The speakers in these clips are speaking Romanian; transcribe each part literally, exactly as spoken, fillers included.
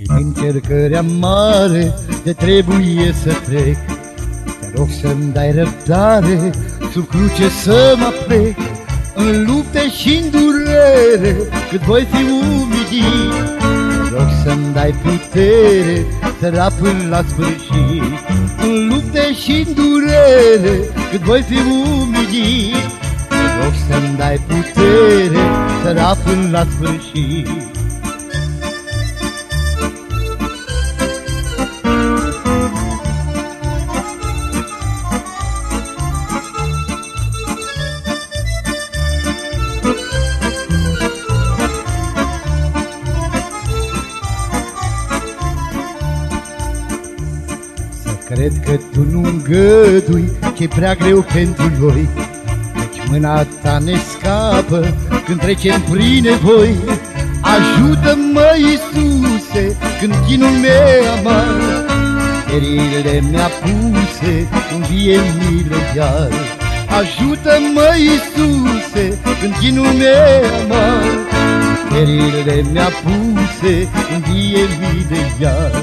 Prin încercări mare de trebuie să trec. Te rog să-mi dai răbdare, sub cruce să mă plec. În lupte și-n durere, cât voi fi umidit. Te rog să-mi dai putere, să rap până la sfârșit. În lupte și-n durere, cât voi fi umidit. Te rog să-mi dai putere, să rap până la sfârșit. Cred că tu nu îngădui ce-i prea greu pentru noi, căci mâna ta ne scapă când trecem prin nevoi. Ajută-mă, Iisuse, când chinul meu amar, ferile mi-a puse în vie milă iar. Ajută-mă, Iisuse, când chinul meu amar, ferile mi-a puse în vie milă iar.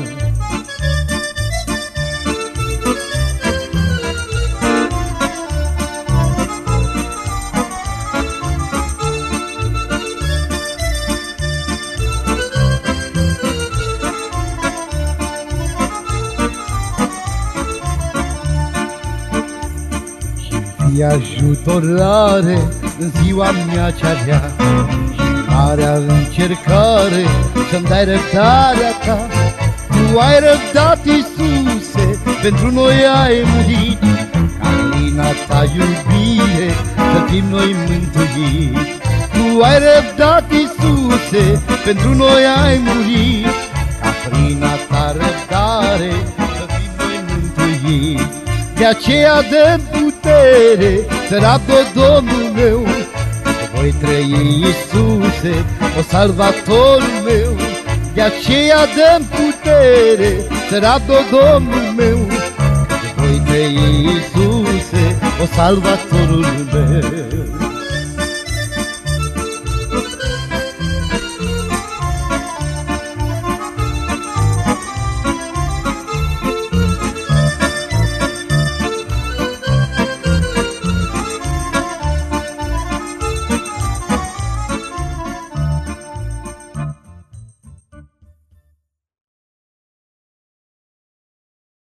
Fii ajutorare în ziua mea cea rea și marea încercare, să-mi dai răbdarea ta. Tu ai răbdat, Iisuse, pentru noi ai murit, ca plina ta iubire să fim noi mântuiți. Tu ai răbdat, Iisuse, pentru noi ai murit, ca plina ta răbdare să fim noi mântuiți. De aceea dă putere să rabdă Domnul meu, că voi trăi, Iisuse, o salvatorul meu. De aceea dă putere să rabdă Domnul meu, că voi trăi, Iisuse, o salvatorul meu.